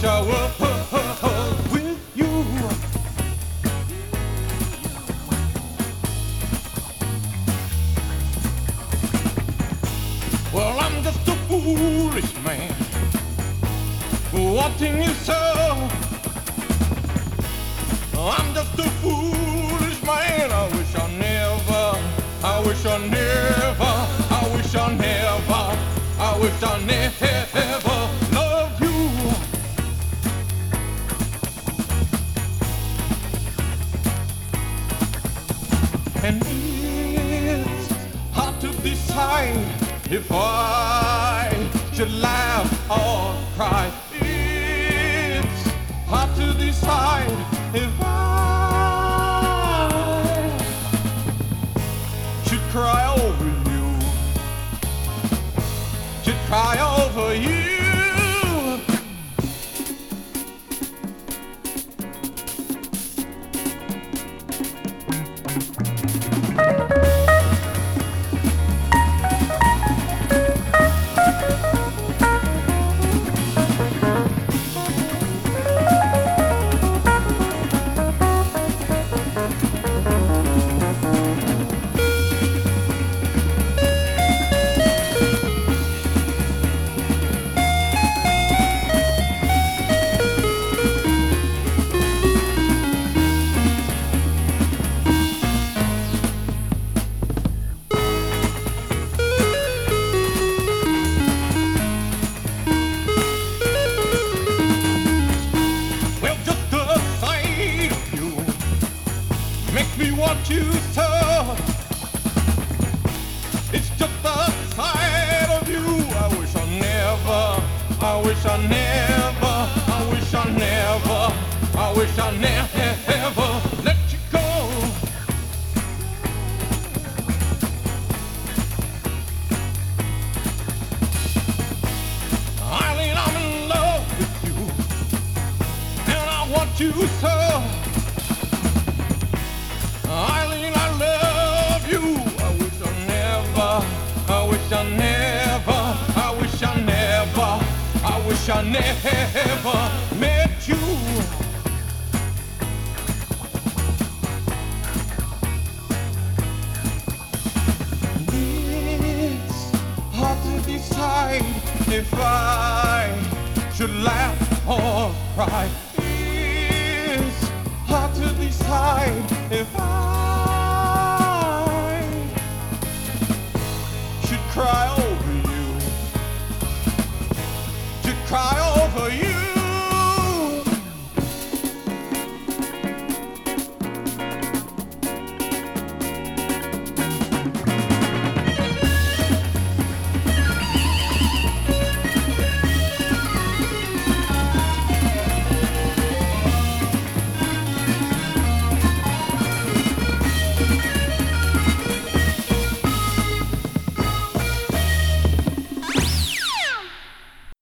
wish I was with you. Well, I'm just a foolish man, wanting you so. I'm just a foolish man. I wish I never, I wish I never, I wish I never, I wish I never loved you. And it's hard to decide if I should laugh or cry. It's hard to decide if I should cry over you, should cry over you. Makes me want you so. It's just the sight of you. I wish I never, I wish I never, I wish I never, I wish I never let you go. Eileen, I'm in love with you, and I want you so. Eileen, I love you. I wish I never, I wish I never, I wish I never, I wish I never met you. It's hard to decide if I should laugh or cry. It's hard to decide if I should cry over you, should cry